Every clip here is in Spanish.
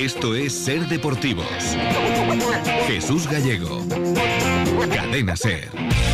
Esto es Ser Deportivos. Jesús Gallego. Cadena Ser.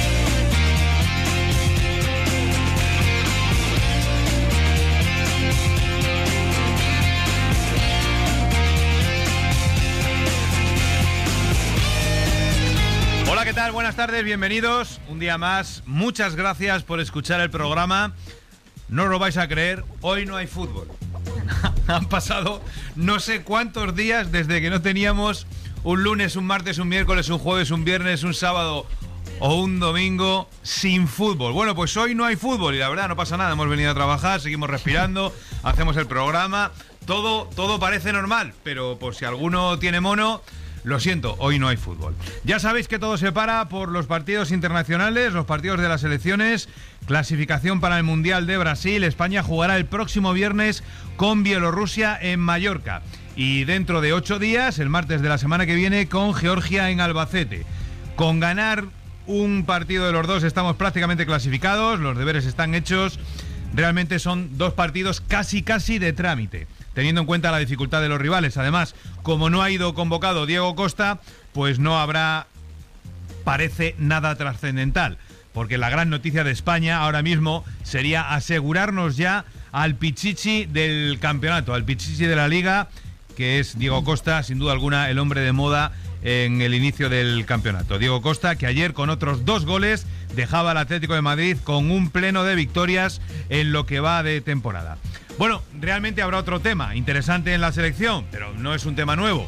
Hola, ¿qué tal? Buenas tardes, bienvenidos. Un día más. Muchas gracias por escuchar el programa. No os lo vais a creer, hoy no hay fútbol. Han pasado no sé cuántos días desde que no teníamos un lunes, un martes, un miércoles, un jueves, un viernes, un sábado o un domingo sin fútbol. Bueno, pues hoy no hay fútbol y la verdad no pasa nada. Hemos venido a trabajar, seguimos respirando, hacemos el programa. Todo parece normal, pero por si alguno tiene mono, lo siento, hoy no hay fútbol. Ya sabéis que todo se para por los partidos internacionales, los partidos de las selecciones, clasificación para el Mundial de Brasil. España jugará el próximo viernes con Bielorrusia en Mallorca. Y dentro de 8 días, el martes de la semana que viene, con Georgia en Albacete. Con ganar un partido de los dos estamos prácticamente clasificados, los deberes están hechos. Realmente son dos partidos casi de trámite, teniendo en cuenta la dificultad de los rivales. Además, como no ha ido convocado Diego Costa, pues no habrá, parece, nada trascendental. Porque la gran noticia de España ahora mismo sería asegurarnos ya al pichichi del campeonato, al pichichi de la Liga, que es Diego Costa, sin duda alguna el hombre de moda en el inicio del campeonato. Diego Costa, que ayer con otros 2 goles dejaba al Atlético de Madrid con un pleno de victorias en lo que va de temporada. Bueno, realmente habrá otro tema interesante en la selección, pero no es un tema nuevo.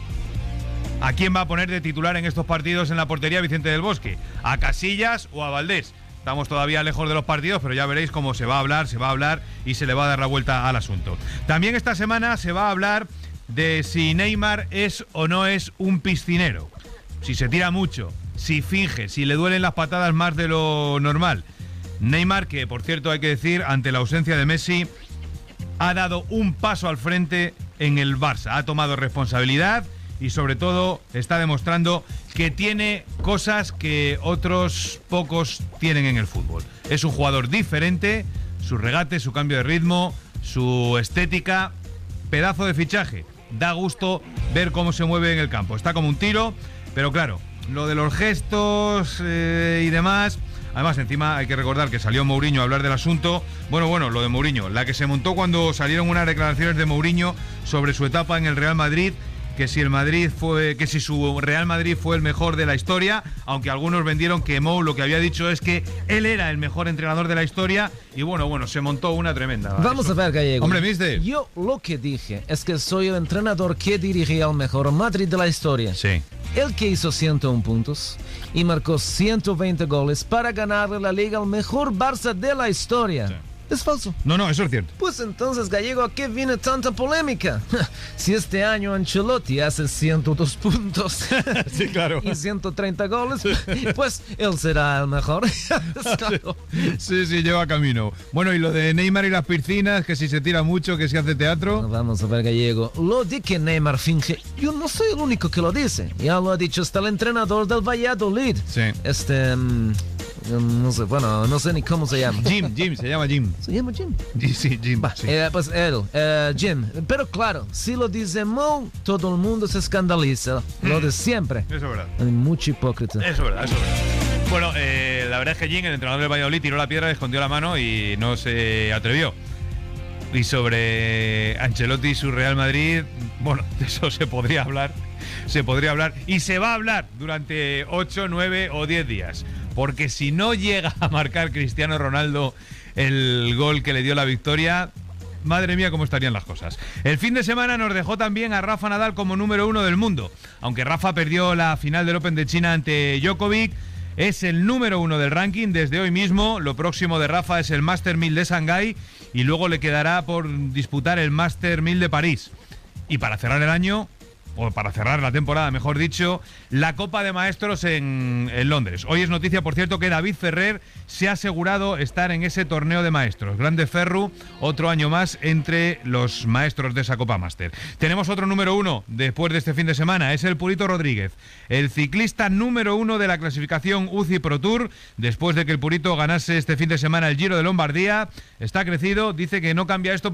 ¿A quién va a poner de titular en estos partidos en la portería Vicente del Bosque? ¿A Casillas o a Valdés? Estamos todavía lejos de los partidos, pero ya veréis cómo se va a hablar y se le va a dar la vuelta al asunto. También esta semana se va a hablar de si Neymar es o no es un piscinero. Si se tira mucho, si finge, si le duelen las patadas más de lo normal. Neymar, que por cierto hay que decir, ante la ausencia de Messi, ha dado un paso al frente en el Barça. Ha tomado responsabilidad y sobre todo está demostrando que tiene cosas que otros pocos tienen en el fútbol. Es un jugador diferente, su regate, su cambio de ritmo, su estética, pedazo de fichaje. Da gusto ver cómo se mueve en el campo. Está como un tiro, pero claro, lo de los gestos y demás. Además, encima hay que recordar que salió Mourinho a hablar del asunto. Bueno, lo de Mourinho, la que se montó cuando salieron unas declaraciones de Mourinho sobre su etapa en el Real Madrid, que si su Real Madrid fue el mejor de la historia, aunque algunos vendieron que Mou lo que había dicho es que él era el mejor entrenador de la historia, y bueno, se montó una tremenda. Vamos a ver, Gallego. Hombre, mister. Yo lo que dije es que soy el entrenador que dirigía al mejor Madrid de la historia. Sí. El que hizo 101 puntos y marcó 120 goles para ganarle la Liga al mejor Barça de la historia. Sí. Es falso. No, eso es cierto. Pues entonces, Gallego, ¿a qué viene tanta polémica? Si este año Ancelotti hace 102 puntos sí, claro. y 130 goles, pues él será el mejor. Claro. Sí, lleva camino. Bueno, y lo de Neymar y las piscinas, que si se tira mucho, que si hace teatro. Vamos a ver, Gallego. Lo de que Neymar finge, yo no soy el único que lo dice. Ya lo ha dicho hasta el entrenador del Valladolid. Sí. No sé ni cómo se llama. Jim, se llama Jim. ¿Se llama Jim? Sí, Jim. Sí. Pues él, Jim. Pero claro, si lo dice Mo, todo el mundo se escandaliza. Lo de siempre. Eso es verdad. Hay mucho hipócrita. Eso es verdad. Bueno, la verdad es que Jim, el entrenador del Valladolid, tiró la piedra, escondió la mano y no se atrevió. Y sobre Ancelotti y su Real Madrid, bueno, de eso se podría hablar y se va a hablar durante 8, 9 o 10 días. Porque si no llega a marcar Cristiano Ronaldo el gol que le dio la victoria, madre mía cómo estarían las cosas. El fin de semana nos dejó también a Rafa Nadal como número 1 del mundo. Aunque Rafa perdió la final del Open de China ante Djokovic, es el número 1 del ranking desde hoy mismo. Lo próximo de Rafa es el Master 1000 de Shanghái y luego le quedará por disputar el Master 1000 de París. Y para cerrar el año, o para cerrar la temporada, mejor dicho, la Copa de Maestros en Londres. Hoy es noticia, por cierto, que David Ferrer se ha asegurado estar en ese torneo de maestros. Grande Ferru, otro año más entre los maestros de esa Copa Máster. Tenemos otro número 1 después de este fin de semana, es el Purito Rodríguez, el ciclista número 1 de la clasificación UCI Pro Tour, después de que el Purito ganase este fin de semana el Giro de Lombardía. Está crecido, dice que no cambia esto por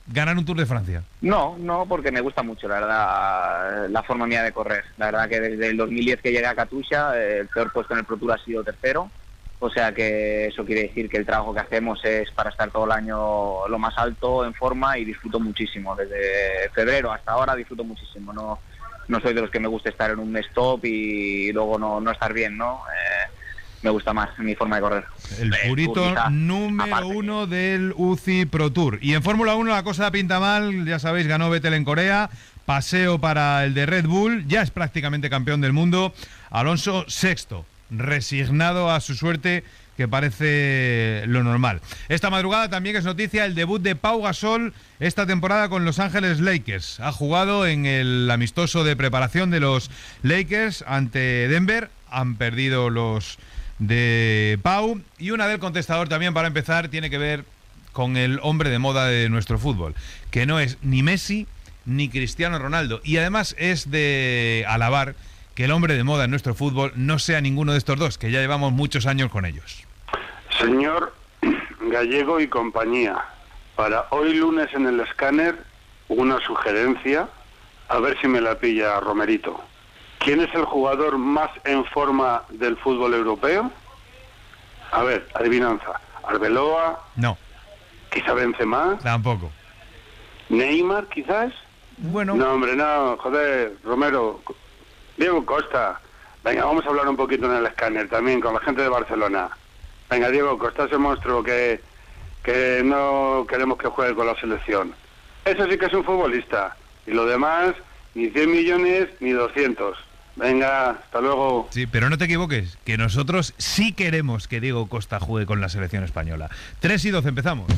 ganar un Tour de Francia? No, porque me gusta mucho, la verdad, la forma mía de correr. La verdad que desde el 2010 que llegué a Katusha, el peor puesto en el Pro Tour ha sido tercero. O sea que eso quiere decir que el trabajo que hacemos es para estar todo el año lo más alto, en forma, y disfruto muchísimo. Desde febrero hasta ahora disfruto muchísimo. No soy de los que me gusta estar en un mes top y luego no estar bien, ¿no? Me gusta más mi forma de correr. El purito número 1 del UCI Pro Tour. Y en Fórmula 1 la cosa pinta mal, ya sabéis, ganó Vettel en Corea, paseo para el de Red Bull, ya es prácticamente campeón del mundo, Alonso sexto, resignado a su suerte, que parece lo normal. Esta madrugada también es noticia el debut de Pau Gasol esta temporada con Los Ángeles Lakers. Ha jugado en el amistoso de preparación de los Lakers ante Denver, han perdido los de Pau, y una del contestador también para empezar tiene que ver con el hombre de moda de nuestro fútbol, que no es ni Messi ni Cristiano Ronaldo, y además es de alabar que el hombre de moda en nuestro fútbol no sea ninguno de estos dos, que ya llevamos muchos años con ellos. Señor Gallego y compañía, para hoy lunes en el escáner, una sugerencia, a ver si me la pilla Romerito. ¿Quién es el jugador más en forma del fútbol europeo? A ver, adivinanza. ¿Arbeloa? No. ¿Quizá Benzema? Tampoco. ¿Neymar, quizás? Bueno. No, hombre, no, joder, Romero. Diego Costa. Venga, vamos a hablar un poquito en el escáner también con la gente de Barcelona. Venga, Diego Costa, ese monstruo que no queremos que juegue con la selección. Eso sí que es un futbolista. Y lo demás, ni 100 millones ni 200. Venga, hasta luego. Sí, pero no te equivoques, que nosotros sí queremos que Diego Costa juegue con la selección española. 3:12, empezamos.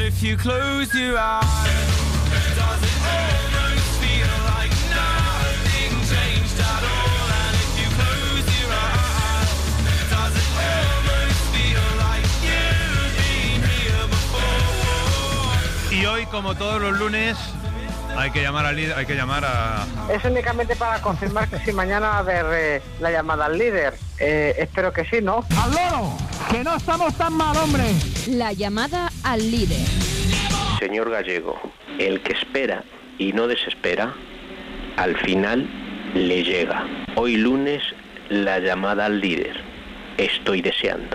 Y hoy, como todos los lunes, hay que llamar al líder, hay que llamar a... Es únicamente para confirmar que si mañana va a haber la llamada al líder. Espero que sí, ¿no? ¡Al loro! ¡Que no estamos tan mal, hombre! La llamada al líder. Señor Gallego, el que espera y no desespera, al final le llega. Hoy lunes, la llamada al líder. Estoy deseando.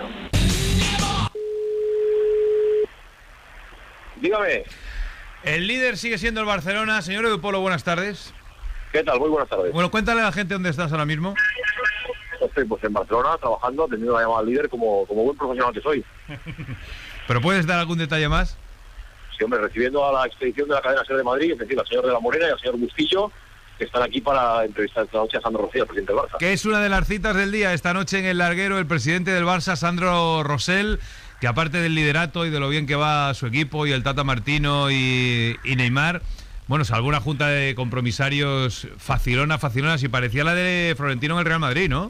Dígame. El líder sigue siendo el Barcelona. Señor Edu Polo, buenas tardes. ¿Qué tal? Muy buenas tardes. Bueno, cuéntale a la gente dónde estás ahora mismo. Estoy pues en Barcelona trabajando, teniendo la llamada al líder como buen profesional que soy. ¿Pero puedes dar algún detalle más? Sí, hombre, recibiendo a la expedición de la cadena SER de Madrid, es decir, al señor de la Morena y al señor Bustillo, que están aquí para entrevistar esta noche a Sandro Rosell, el presidente del Barça. Que es una de las citas del día. Esta noche en el larguero, el presidente del Barça, Sandro Rosell, que aparte del liderato y de lo bien que va su equipo y el Tata Martino y Neymar, bueno, alguna junta de compromisarios facilona, si parecía la de Florentino en el Real Madrid, ¿no?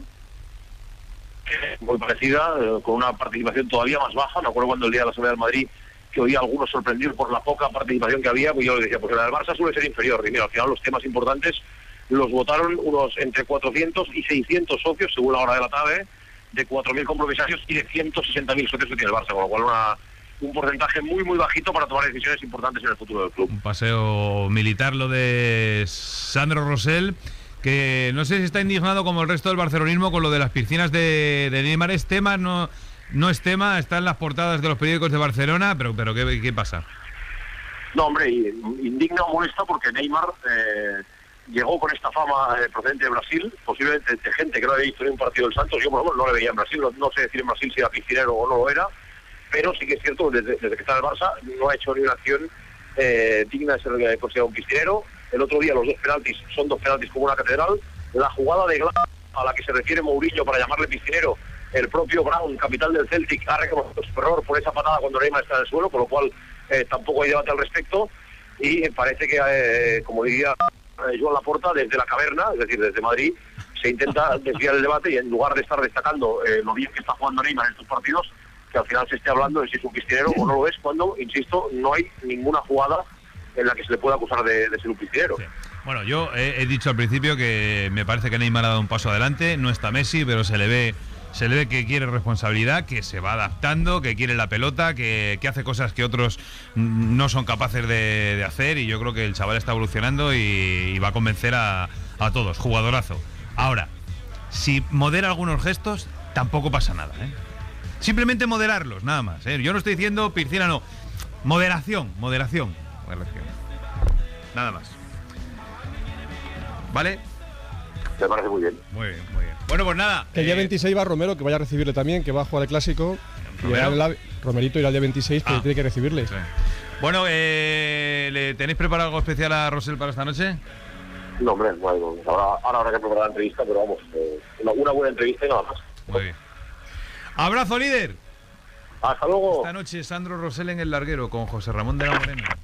Muy parecida, con una participación todavía más baja. Me acuerdo cuando el día de la Asamblea del Madrid que oía a algunos sorprendidos por la poca participación que había, pues yo les decía, pues la del Barça suele ser inferior. Y mira, al final los temas importantes los votaron unos entre 400 y 600 socios, según la hora de la tarde, de 4.000 compromisarios y de 160.000 socios que tiene el Barça, con lo cual un porcentaje muy muy bajito para tomar decisiones importantes en el futuro del club. Un paseo militar lo de Sandro Rosell, que no sé si está indignado como el resto del barcelonismo con lo de las piscinas de Neymar. ¿Es tema? No es tema, está en las portadas de los periódicos de Barcelona, pero ¿qué pasa? No, hombre, indigna o molesta porque Neymar llegó con esta fama procedente de Brasil, posiblemente de gente que no había visto ni un partido del Santos. Yo, por ejemplo, no le veía en Brasil, no sé decir en Brasil si era piscinero o no lo era, pero sí que es cierto que desde que está en el Barça no ha hecho ni una acción digna de ser considerado un piscinero. El otro día los dos penaltis son dos penaltis como una catedral. La jugada de Glas a la que se refiere Mourinho para llamarle piscinero, el propio Brown, capitán del Celtic, ha reconocido su error por esa patada cuando Neymar está en el suelo, por lo cual tampoco hay debate al respecto. Y parece que, como diría Joan Laporta, desde la caverna, es decir, desde Madrid, se intenta desviar el debate y en lugar de estar destacando lo bien que está jugando Neymar en estos partidos, que al final se esté hablando de si es un piscinero o no lo es, cuando, insisto, no hay ninguna jugada en la que se le pueda acusar de ser un piscinero. Sí. Bueno, yo he dicho al principio que me parece que Neymar ha dado un paso adelante, no está Messi, pero se le ve se le ve que quiere responsabilidad, que se va adaptando, que quiere la pelota, que hace cosas que otros no son capaces de hacer, y yo creo que el chaval está evolucionando y va a convencer a todos. Jugadorazo. Ahora, si modera algunos gestos, tampoco pasa nada, ¿eh? Simplemente moderarlos, nada más, ¿eh? Yo no estoy diciendo piscina, no. Moderación. Nada más. ¿Vale? Me parece muy bien. Muy bien. Bueno, pues nada. Que el día 26 va Romero, que vaya a recibirle también, que va a jugar el Clásico. Romerito irá el día 26, que tiene que recibirle. Sí. Bueno, ¿le tenéis preparado algo especial a Rosell para esta noche? No, hombre, bueno, ahora habrá que preparar la entrevista, pero vamos, una buena entrevista y nada más. Muy bien. Abrazo, líder. Hasta luego. Esta noche Sandro Rosell en El Larguero con José Ramón de la Morena.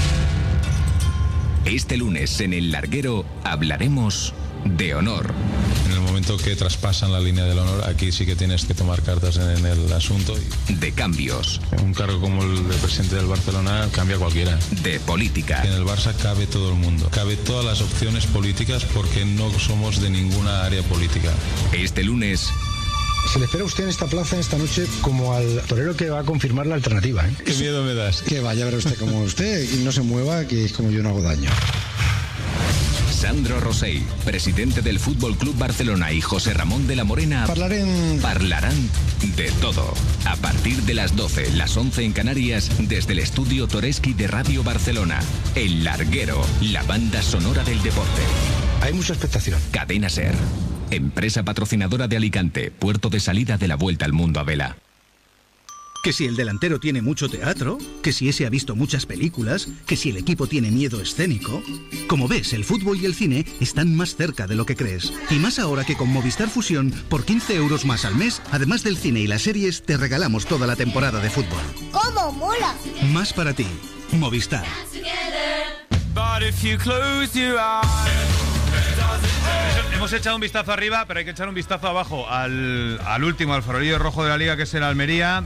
Este lunes en El Larguero hablaremos de honor. En el momento que traspasan la línea del honor, aquí sí que tienes que tomar cartas en el asunto. De cambios. Un cargo como el de presidente del Barcelona cambia cualquiera. De política. En el Barça cabe todo el mundo. Cabe todas las opciones políticas porque no somos de ninguna área política. Este lunes... Se le espera a usted en esta plaza esta noche como al torero que va a confirmar la alternativa, ¿eh? Qué miedo me das. Que vaya a ver usted como usted y no se mueva, que es como yo no hago daño. Sandro Rosell, presidente del Fútbol Club Barcelona, y José Ramón de la Morena parlarán de todo. A partir de las 12, las 11 en Canarias, desde el estudio Toreski de Radio Barcelona. El Larguero, la banda sonora del deporte. Hay mucha expectación. Cadena SER, empresa patrocinadora de Alicante, puerto de salida de la Vuelta al Mundo a vela. Que si el delantero tiene mucho teatro, que si ese ha visto muchas películas, que si el equipo tiene miedo escénico. Como ves, el fútbol y el cine están más cerca de lo que crees. Y más ahora que con Movistar Fusión, por 15 euros más al mes, además del cine y las series, te regalamos toda la temporada de fútbol. ¡Cómo mola! Más para ti. Movistar. Hemos echado un vistazo arriba, pero hay que echar un vistazo abajo al último, al farolillo rojo de la liga, que es el Almería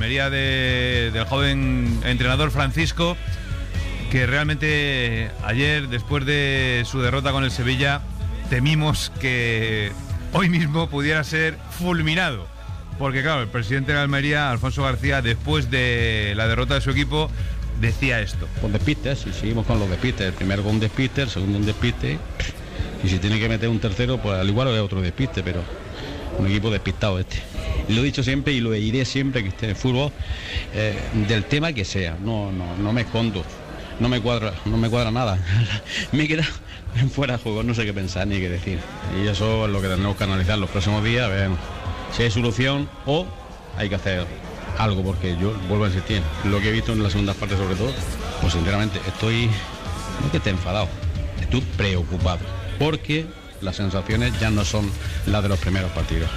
del joven entrenador Francisco, que realmente ayer, después de su derrota con el Sevilla, temimos que hoy mismo pudiera ser fulminado. Porque claro, el presidente de la Almería, Alfonso García, después de la derrota de su equipo, decía esto. Con despistes, y seguimos con los despistes. El primero con un despiste, el segundo un despiste. Y si tiene que meter un tercero, pues al igual es otro despiste, pero un equipo despistado este. Lo he dicho siempre y lo diré siempre que esté en el fútbol, del tema que sea. No me escondo, no me cuadra nada. Me queda fuera de juego, no sé qué pensar ni qué decir. Y eso es lo que tendremos que analizar los próximos días, a ver si hay solución o hay que hacer algo, porque yo vuelvo a insistir, lo que he visto en la segunda parte sobre todo, pues sinceramente estoy, no que esté enfadado, estoy preocupado, porque las sensaciones ya no son las de los primeros partidos.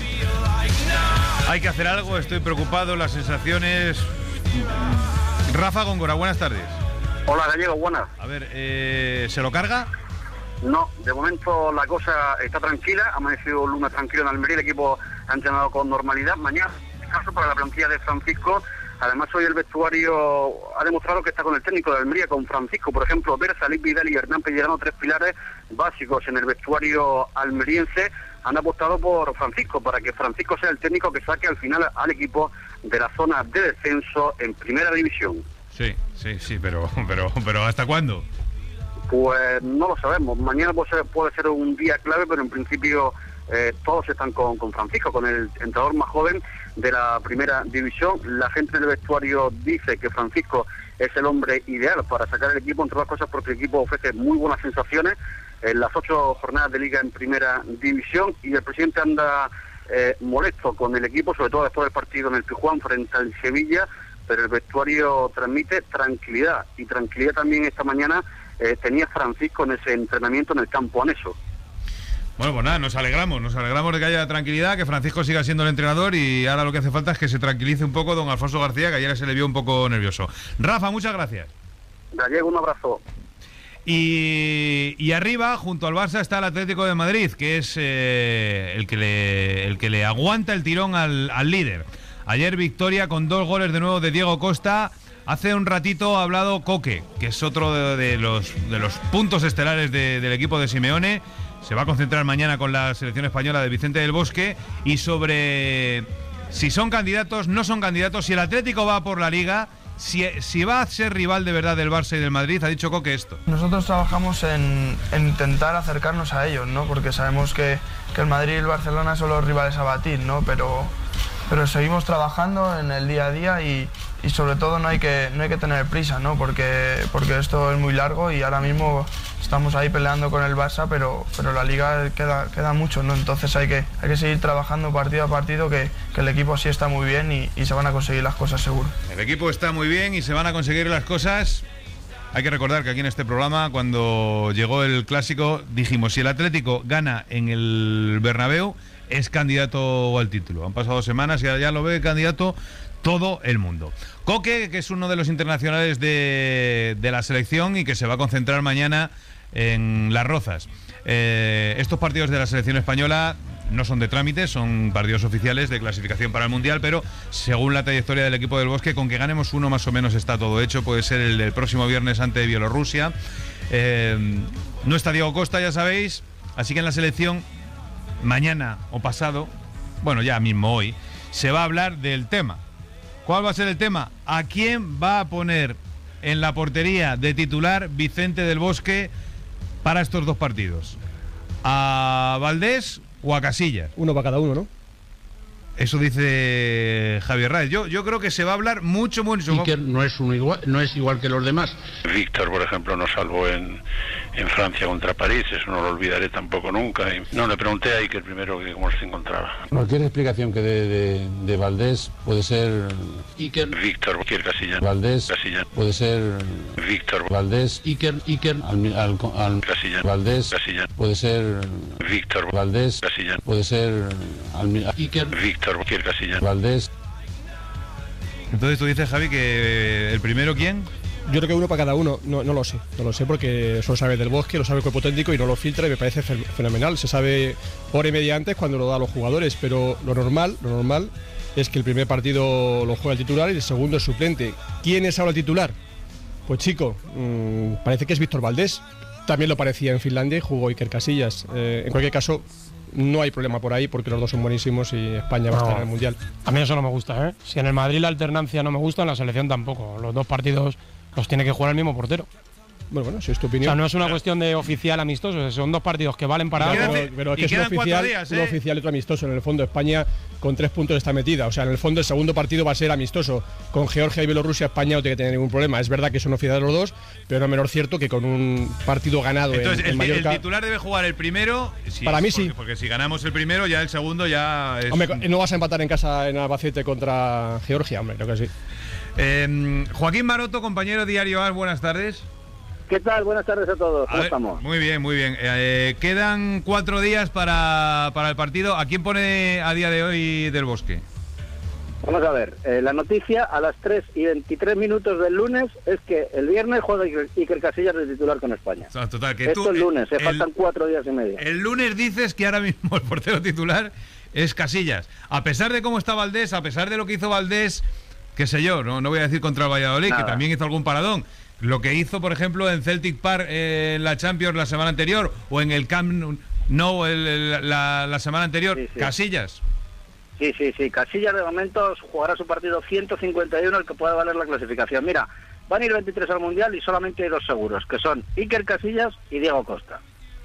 Hay que hacer algo, estoy preocupado, las sensaciones... Rafa Góngora, buenas tardes. Hola Gallego, buenas. A ver, ¿se lo carga? No, de momento la cosa está tranquila, ha amanecido lunes tranquilo en Almería, el equipo ha entrenado con normalidad. Mañana, caso para la plantilla de Francisco. Además, hoy el vestuario ha demostrado que está con el técnico de Almería, con Francisco. Por ejemplo, Berza, Luis Vidal y Hernán Pellerano, tres pilares básicos en el vestuario almeriense. Han apostado por Francisco, para que Francisco sea el técnico que saque al final al equipo de la zona de descenso en primera división. Sí, pero ¿hasta cuándo? Pues no lo sabemos. Mañana puede ser un día clave, pero en principio todos están con Francisco, con el entrenador más joven de la primera división. La gente del vestuario dice que Francisco es el hombre ideal para sacar el equipo, entre otras cosas porque el equipo ofrece muy buenas sensaciones en las 8 jornadas de liga en primera división, y el presidente anda molesto con el equipo, sobre todo después del partido en el Pizjuán frente al Sevilla, pero el vestuario transmite tranquilidad, y tranquilidad también esta mañana tenía Francisco en ese entrenamiento en el campo anexo. Bueno, pues nada, nos alegramos de que haya tranquilidad, que Francisco siga siendo el entrenador, y ahora lo que hace falta es que se tranquilice un poco don Alfonso García, que ayer se le vio un poco nervioso. Rafa, muchas gracias. Gallego, un abrazo. Y arriba, junto al Barça, está el Atlético de Madrid, que es el que le aguanta el tirón al líder. Ayer victoria con 2 goles de nuevo de Diego Costa. Hace un ratito ha hablado Coque, que es otro de los puntos estelares del equipo de Simeone. se va a concentrar mañana con la selección española de Vicente del Bosque, y sobre si son candidatos, no son candidatos, si el Atlético va por la Liga, si va a ser rival de verdad del Barça y del Madrid. Ha dicho Coque esto. Nosotros trabajamos en intentar acercarnos a ellos, ¿no? Porque sabemos que el Madrid y el Barcelona son los rivales a batir, ¿no? Pero seguimos trabajando en el día a día y sobre todo no hay que tener prisa, ¿no? Porque esto es muy largo y ahora mismo estamos ahí peleando con el Barça, pero la Liga queda mucho, ¿no? Entonces hay que seguir trabajando partido a partido, que el equipo sí está muy bien y se van a conseguir las cosas seguro. El equipo está muy bien y se van a conseguir las cosas. Hay que recordar que aquí en este programa, cuando llegó el Clásico, dijimos, si el Atlético gana en el Bernabéu, es candidato al título. Han pasado semanas y ya lo ve candidato todo el mundo. Coque, que es uno de los internacionales de la selección y que se va a concentrar mañana en Las Rozas. Estos partidos de la selección española no son de trámite, son partidos oficiales de clasificación para el Mundial, pero según la trayectoria del equipo del Bosque, con que ganemos uno más o menos está todo hecho. Puede ser el del próximo viernes ante Bielorrusia. No está Diego Costa, ya sabéis, así que en la selección mañana o pasado, bueno, ya mismo hoy, se va a hablar del tema. ¿Cuál va a ser el tema? ¿A quién va a poner en la portería de titular Vicente del Bosque para estos dos partidos? ¿A Valdés o a Casillas? Uno para cada uno, ¿no? Eso dice Javier Raez. Yo creo que se va a hablar mucho. Iker no es igual que los demás. Víctor, por ejemplo, nos salvó en Francia contra París, eso no lo olvidaré tampoco nunca. Y no, le pregunté a Iker primero que cómo se encontraba. Cualquier explicación que dé de Valdés puede ser... Iker. Víctor, cualquier Casillas. Valdés. Casillas. Puede ser... Víctor. Valdés. Iker. Al Casillas. Valdés. Casillas. Puede ser... Víctor. Valdés. Casillas. Puede ser... Iker. Víctor, cualquier Casillas. Valdés. Entonces tú dices, Javi, que el primero, ¿quién? Yo creo que uno para cada uno, no lo sé porque eso lo sabe del Bosque, lo sabe el cuerpo técnico y no lo filtra y me parece fenomenal. Se sabe hora y media antes cuando lo da a los jugadores, pero lo normal es que el primer partido lo juega el titular y el segundo el suplente. ¿Quién es ahora el titular? Pues chico, parece que es Víctor Valdés. También lo parecía en Finlandia y jugó Iker Casillas. En cualquier caso, no hay problema por ahí porque los dos son buenísimos y España va a estar en el Mundial. A mí eso no me gusta, ¿eh? Si en el Madrid la alternancia no me gusta, en la selección tampoco. Los dos partidos los tiene que jugar el mismo portero. Bueno, si es tu opinión. O sea, no es una cuestión de oficial amistoso, son dos partidos que valen para algo. Pero es que es un oficial y otro amistoso. En el fondo, España con 3 puntos está metida. O sea, en el fondo, el segundo partido va a ser amistoso. Con Georgia y Bielorrusia, España no tiene que tener ningún problema. Es verdad que son oficiales los dos, pero no menor cierto que con un partido ganado. Entonces, en Mallorca, el titular debe jugar el primero. Para mí sí. Porque si ganamos el primero, ya el segundo ya es. Hombre, no vas a empatar en casa en Albacete contra Georgia, hombre, creo que sí. Joaquín Maroto, compañero Diario AS, buenas tardes. ¿Qué tal? Buenas tardes a todos. ¿Cómo estamos? Muy bien, muy bien. Quedan 4 días para el partido. ¿A quién pone a día de hoy del Bosque? Vamos a ver. La noticia a las 3:23 del lunes es que el viernes juega Iker Casillas de titular con España. Total, que esto es lunes, faltan 4 días y medio. El lunes dices que ahora mismo el portero titular es Casillas. A pesar de cómo está Valdés, a pesar de lo que hizo Valdés, qué sé yo, no voy a decir contra el Valladolid, que también hizo algún paradón. Lo que hizo, por ejemplo, en Celtic Park en la Champions la semana anterior o en el Camp Nou la semana anterior, sí. Casillas. Sí. Casillas de momento jugará su partido 151, el que puede valer la clasificación. Mira, van a ir 23 al Mundial y solamente hay 2 seguros, que son Iker Casillas y Diego Costa.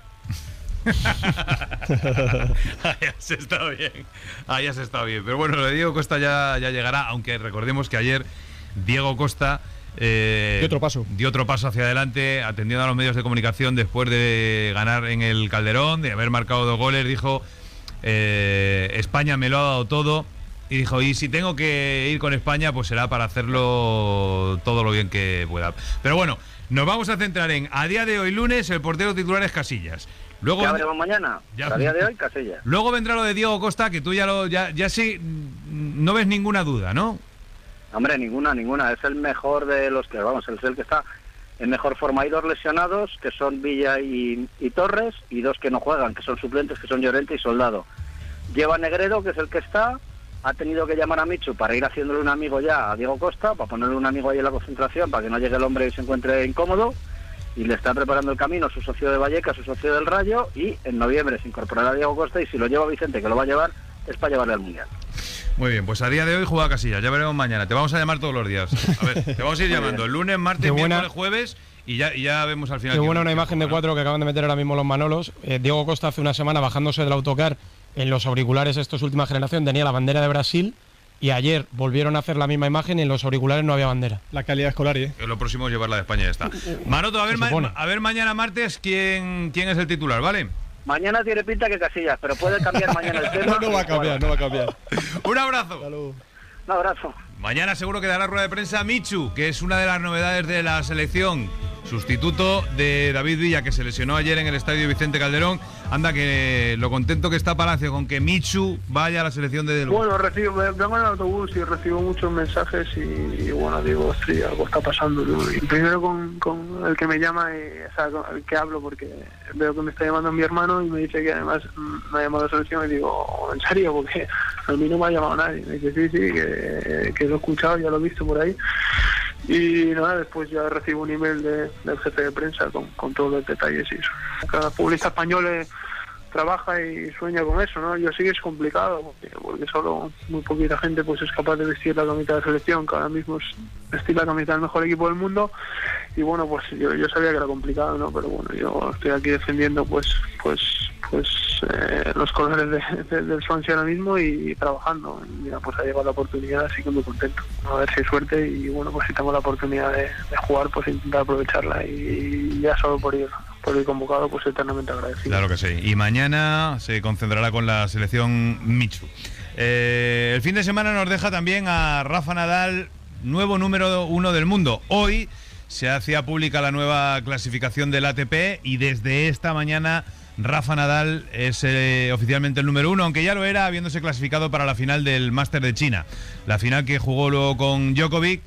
Ya se está bien. Pero bueno, lo de Diego Costa ya llegará, aunque recordemos que ayer Diego Costa dio otro paso hacia adelante, atendiendo a los medios de comunicación después de ganar en el Calderón, de haber marcado 2 goles. Dijo, España me lo ha dado todo, y dijo, y si tengo que ir con España, pues será para hacerlo todo lo bien que pueda. Pero bueno, nos vamos a centrar en, a día de hoy lunes, el portero titular es Casillas. Luego ya veremos mañana, a día de hoy Casillas. Luego vendrá lo de Diego Costa, que tú ya sí no ves ninguna duda, ¿no? Hombre, ninguna. Es el mejor de los que, es el que está en mejor forma. Hay 2 lesionados, que son Villa y Torres, y 2 que no juegan, que son suplentes, que son Llorente y Soldado. Lleva Negredo, que es el que está. Ha tenido que llamar a Michu para ir haciéndole un amigo ya a Diego Costa, para ponerle un amigo ahí en la concentración, para que no llegue el hombre y se encuentre incómodo. y le está preparando el camino su socio de Vallecas, su socio del Rayo, y en noviembre se incorporará Diego Costa, y si lo lleva Vicente, que lo va a llevar, es para llevarle al Mundial. Muy bien, pues a día de hoy juega Casillas, ya veremos mañana. Te vamos a llamar todos los días. A ver, te vamos a ir llamando el lunes, martes, miércoles, jueves y ya vemos al final. Qué buena una imagen de 4 que acaban de meter ahora mismo los Manolos. Diego Costa hace una semana bajándose del autocar en los auriculares estos última generación tenía la bandera de Brasil y ayer volvieron a hacer la misma imagen y en los auriculares no había bandera. La calidad escolar, Lo próximo es llevarla de España y ya está. Maroto, a ver mañana martes quién es el titular, ¿vale? Mañana tiene pinta que Casillas, pero puede cambiar mañana el tema. No va a cambiar. Un abrazo. Un abrazo. Mañana seguro que dará rueda de prensa Michu, que es una de las novedades de la selección. Sustituto de David Villa, que se lesionó ayer en el estadio Vicente Calderón. Anda, que lo contento que está Palacio con que Michu vaya a la selección de Del Bueno, vengo en el autobús y recibo muchos mensajes y bueno, digo, sí, algo está pasando, ¿no? Y primero con el que me llama, o sea, con el que hablo, porque veo que me está llamando mi hermano y me dice que además me ha llamado a la selección y digo, ¿en serio? Porque a mí no me ha llamado nadie. Me dice, sí, que lo he escuchado, ya lo he visto por ahí. Y nada, después ya recibo un email del jefe de prensa con todos los detalles y eso. Cada futbolista español trabaja y sueña con eso, ¿no? Yo sí que es complicado, porque solo muy poquita gente pues es capaz de vestir la camiseta de selección, que ahora mismo es vestir la camiseta del mejor equipo del mundo. Y bueno, pues yo sabía que era complicado, ¿no? Pero bueno, yo estoy aquí defendiendo pues los colores del Swansea ahora mismo y trabajando. Y mira, pues ha llegado la oportunidad, así que muy contento. A ver si hay suerte y bueno, pues si tengo la oportunidad de jugar, pues intentar aprovecharla y ya solo por ir convocado, pues eternamente agradecido. Claro que sí. Y mañana se concentrará con la selección Michu. El fin de semana nos deja también a Rafa Nadal, nuevo número 1 del mundo. Hoy se hacía pública la nueva clasificación del ATP y desde esta mañana Rafa Nadal es oficialmente el número 1, aunque ya lo era habiéndose clasificado para la final del Máster de China. La final que jugó luego con Djokovic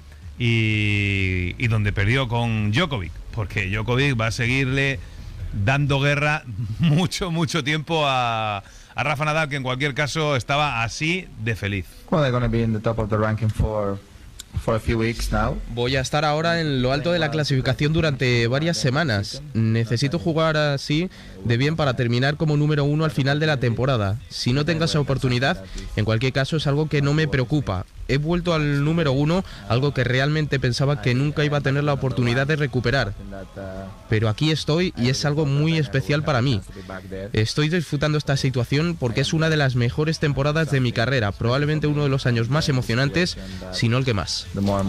y donde perdió con Djokovic, porque Djokovic va a seguirle dando guerra mucho tiempo a Rafa Nadal, que en cualquier caso estaba así de feliz. Well, they're going to be in the top of the ranking for a few weeks now. Voy a estar ahora en lo alto de la clasificación durante varias semanas. Necesito jugar así de bien para terminar como número 1 al final de la temporada. Si no tengo esa oportunidad, en cualquier caso es algo que no me preocupa. He vuelto al número 1, algo que realmente pensaba que nunca iba a tener la oportunidad de recuperar. Pero aquí estoy y es algo muy especial para mí. Estoy disfrutando esta situación porque es una de las mejores temporadas de mi carrera, probablemente uno de los años más emocionantes, si no el que más.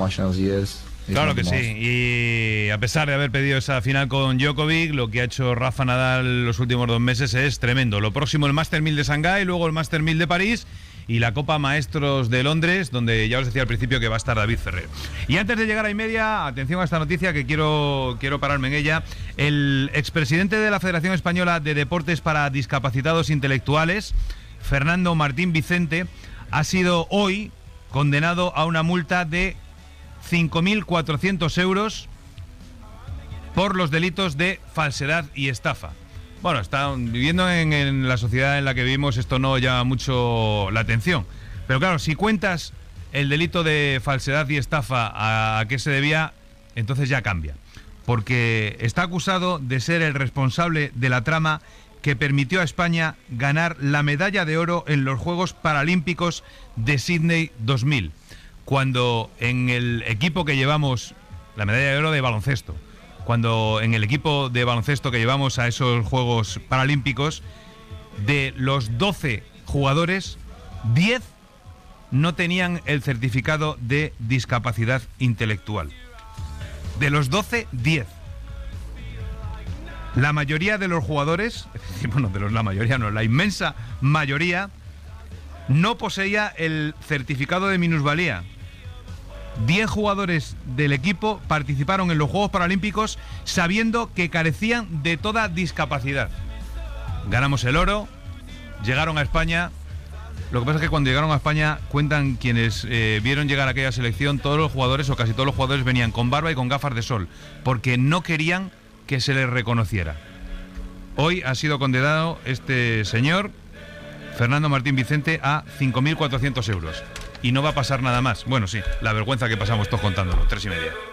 Claro que sí, y a pesar de haber pedido esa final con Djokovic, lo que ha hecho Rafa Nadal los últimos 2 meses es tremendo. Lo próximo el Master 1000 de Shanghái, luego el Master 1000 de París y la Copa Maestros de Londres, donde ya os decía al principio que va a estar David Ferrer. Y antes de llegar a Y-media, atención a esta noticia que quiero pararme en ella. El expresidente de la Federación Española de Deportes para Discapacitados Intelectuales, Fernando Martín Vicente, ha sido hoy condenado a una multa de 5.400 euros por los delitos de falsedad y estafa. Bueno, viviendo en la sociedad en la que vivimos, esto no llama mucho la atención. Pero claro, si cuentas el delito de falsedad y estafa a qué se debía, entonces ya cambia. Porque está acusado de ser el responsable de la trama que permitió a España ganar la medalla de oro en los Juegos Paralímpicos de Sydney 2000. Cuando en el equipo que llevamos, la medalla de oro de baloncesto, cuando en el equipo de baloncesto que llevamos a esos Juegos Paralímpicos, de los 12 jugadores, 10 no tenían el certificado de discapacidad intelectual. De los 12, 10. La mayoría de los jugadores, bueno, la inmensa mayoría, no poseía el certificado de minusvalía. 10 jugadores del equipo participaron en los Juegos Paralímpicos sabiendo que carecían de toda discapacidad. Ganamos el oro, llegaron a España. Lo que pasa es que cuando llegaron a España, cuentan quienes vieron llegar a aquella selección, todos los jugadores o casi todos los jugadores venían con barba y con gafas de sol, porque no querían que se les reconociera. Hoy ha sido condenado este señor, Fernando Martín Vicente, a 5.400 euros. Y no va a pasar nada más. Bueno, sí, la vergüenza que pasamos todos contándolo. 3:30.